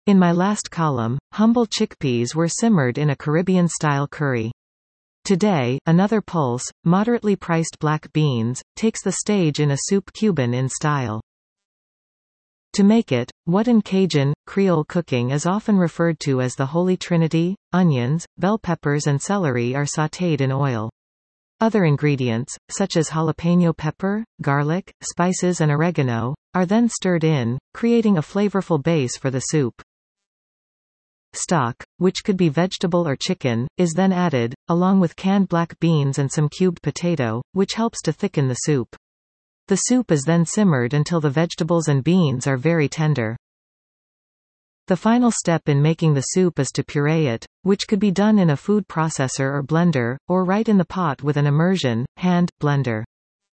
In my last column, humble chickpeas were simmered in a Caribbean-style curry. Today, another pulse, moderately priced black beans, takes the stage in a soup Cuban in style. To make it, what in Cajun, Creole cooking is often referred to as the Holy Trinity, onions, bell peppers and celery are sautéed in oil. Other ingredients, such as jalapeno pepper, garlic, spices and oregano, are then stirred in, creating a flavorful base for the soup. Stock, which could be vegetable or chicken, is then added, along with canned black beans and some cubed potato, which helps to thicken the soup. The soup is then simmered until the vegetables and beans are very tender. The final step in making the soup is to puree it, which could be done in a food processor or blender, or right in the pot with an immersion hand blender.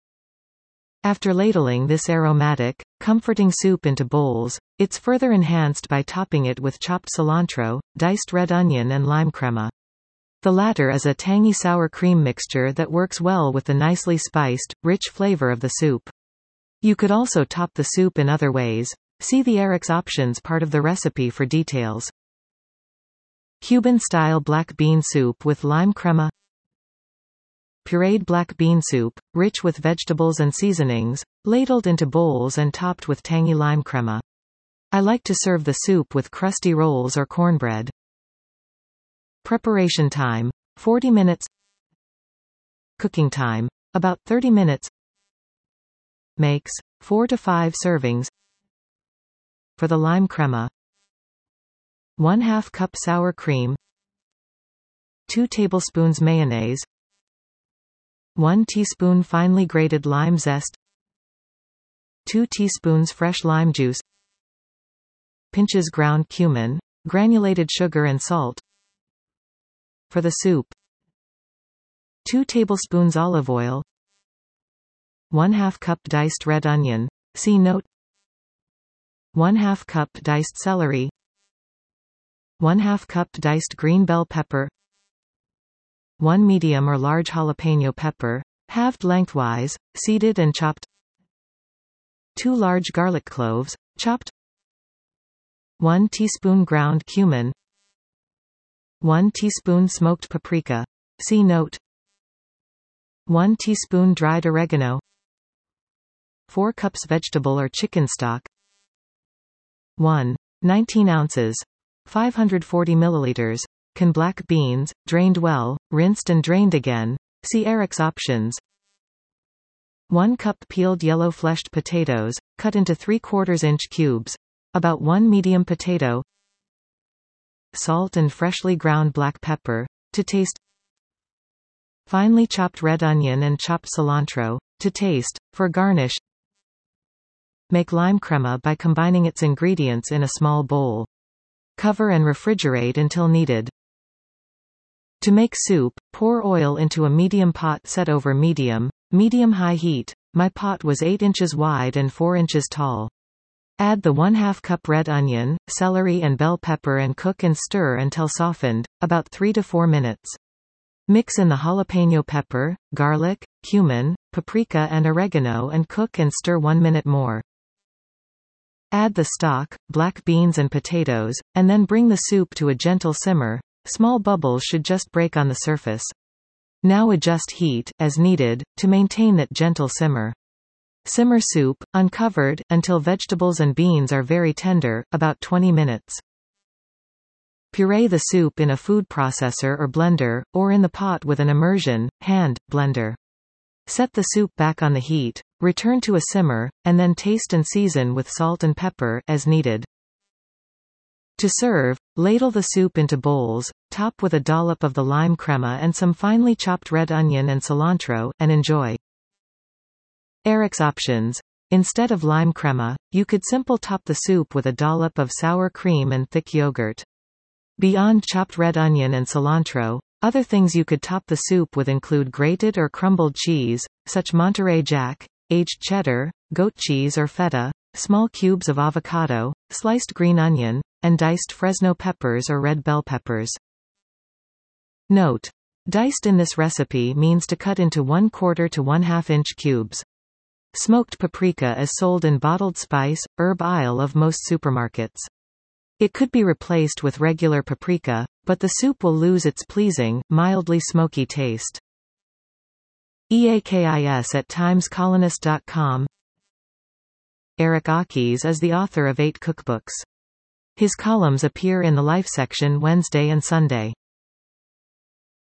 After ladling this aromatic, comforting soup into bowls, it's further enhanced by topping it with chopped cilantro, diced red onion and lime crema. The latter is a tangy sour cream mixture that works well with the nicely spiced, rich flavor of the soup. You could also top the soup in other ways. See the Eric's Options part of the recipe for details. Cuban-style black bean soup with lime crema. Pureed black bean soup, rich with vegetables and seasonings, ladled into bowls and topped with tangy lime crema. I like to serve the soup with crusty rolls or cornbread. Preparation time, 40 minutes. Cooking time, about 30 minutes. Makes 4 to 5 servings. For the lime crema, 1/2 cup sour cream, 2 tablespoons mayonnaise, 1 teaspoon finely grated lime zest, 2 teaspoons fresh lime juice, pinches ground cumin, granulated sugar and salt. For the soup, 2 tablespoons olive oil, 1/2 cup diced red onion, see note, 1/2 cup diced celery, 1/2 cup diced green bell pepper, 1 medium or large jalapeno pepper, halved lengthwise, seeded and chopped, 2 large garlic cloves, chopped, 1 teaspoon ground cumin, 1 teaspoon smoked paprika, see note, 1 teaspoon dried oregano, 4 cups vegetable or chicken stock, 19 ounces, 540 milliliters, can black beans, drained well, rinsed and drained again, see Eric's Options. 1 cup peeled yellow fleshed potatoes, cut into 3/4 inch cubes, about 1 medium potato, salt and freshly ground black pepper, to taste, finely chopped red onion and chopped cilantro, to taste, for garnish. Make lime crema by combining its ingredients in a small bowl. Cover and refrigerate until needed. To make soup, pour oil into a medium pot set over medium-high heat. My pot was 8 inches wide and 4 inches tall. Add the 1/2 cup red onion, celery and bell pepper and cook and stir until softened, about 3 to 4 minutes. Mix in the jalapeno pepper, garlic, cumin, paprika and oregano and cook and stir 1 minute more. Add the stock, black beans and potatoes, and then bring the soup to a gentle simmer. Small bubbles should just break on the surface. Now adjust heat, as needed, to maintain that gentle simmer. Simmer soup, uncovered, until vegetables and beans are very tender, about 20 minutes. Puree the soup in a food processor or blender, or in the pot with an immersion hand blender. Set the soup back on the heat, return to a simmer, and then taste and season with salt and pepper, as needed. To serve, ladle the soup into bowls, top with a dollop of the lime crema and some finely chopped red onion and cilantro, and enjoy. Eric's Options. Instead of lime crema, you could simple top the soup with a dollop of sour cream and thick yogurt. Beyond chopped red onion and cilantro, other things you could top the soup with include grated or crumbled cheese, such Monterey Jack, aged cheddar, goat cheese or feta, small cubes of avocado, sliced green onion, and diced Fresno peppers or red bell peppers. Note: diced in this recipe means to cut into 1/4 to 1/2 inch cubes. Smoked paprika is sold in bottled spice, herb aisle of most supermarkets. It could be replaced with regular paprika, but the soup will lose its pleasing, mildly smoky taste. EAKIS at timescolonist.com. Eric Akis is the author of 8 cookbooks. His columns appear in the Life section Wednesday and Sunday.